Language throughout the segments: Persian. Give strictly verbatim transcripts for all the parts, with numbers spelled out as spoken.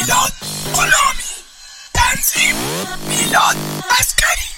میلاد غلامی، تنظیم میلاد عسکری.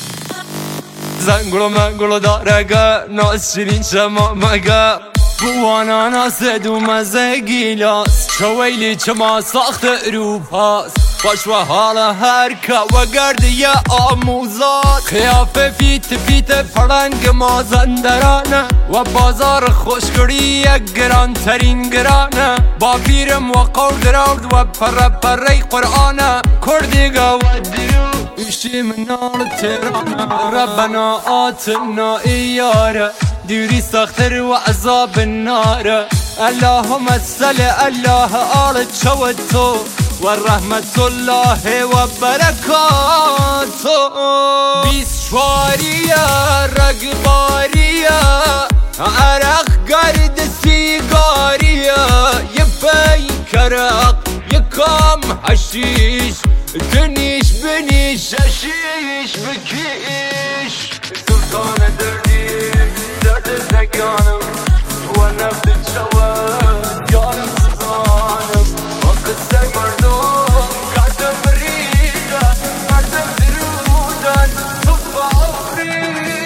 زنگلو منگلو دارگه ناز شیرین شما مگه بوانا ناسد و مزه گیلاس شویلی چما ساخت اروپاست باش و حالا هرکه و گردی آموزاد خیافه فیت فیت پرنگ مازندرانه و بازار خوشگری یک گران ترین گرانه با پیرم و قول درود و پر پره قرآنه کردیگه و درو ایشی منال تیرانه ربنا آتنا ایاره دیوری ساختر و عذاب النار اللهم صل الله آل چوتو و رحمت الله و برکاتو بیسشواریه رگباریه عرق گرد سیگاریه یه پیکرق یه کام حشیش دنیش بنیش شیش بکیش سلطان دردی درد زگانم و نفت چواد یارم سزانم و قصه مردم کردم بریده مردم درودن صبح آفریده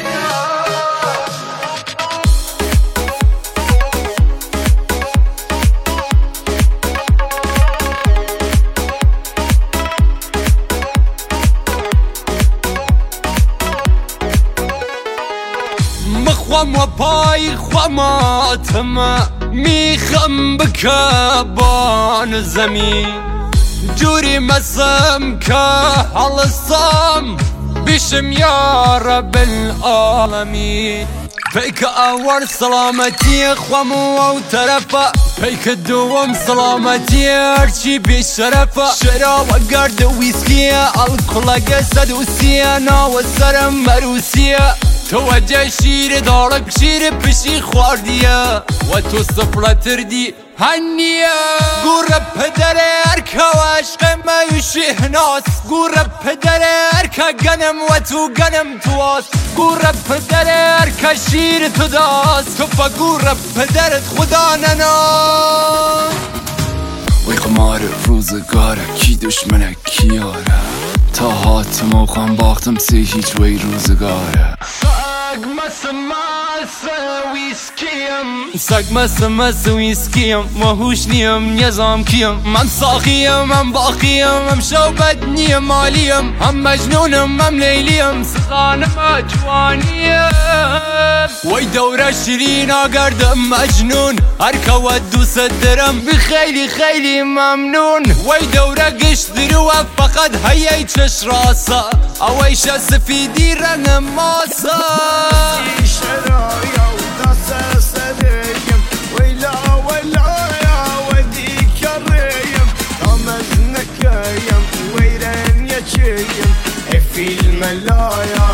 مخوام و پای خواماتم میخم بکبان زمین جوری مسم که حلصم بشم یا رب العالمین پیک اول سلامتی خوام و طرفه پیک دوم سلامتی هرچی بیشرفه شراب گرد ویسکیه الکل صد و سیه ناو سرم مروسیه توجه شیر دارک شیر پشی خواردیه و تو سفلتر دی هنیه گوره پدر ارکه و عشق میوشی هناس گوره پدر ارکه گنم و تو گنم تو آس گوره پدر ارکه شیر تو داست تو پا گوره پدرت خدا نناس وی قمار روزگاره کی دشمنه کیاره تا هاتم و خواهم باختم سی هیچ وی روزگاره سگ مس مس ویسکیم سگ مس مس ویسکیم وحوش نیم نظام کیم من ساقیم من باقیم هم شوبت نیم مالیم هم مجنونم هم لیلیم سخانم جوانیم وی دوره شیرین آگردم مجنون هرکه و دوست درم خیلی خیلی ممنون وی دوره گشت درو فقط هیای چش راسه اویش سفیدی رنگ ماسه شرايا وداسة صديقم ويلا ويلا يا وديك الريم طمزنك يم ويرن يا شيم في الملايا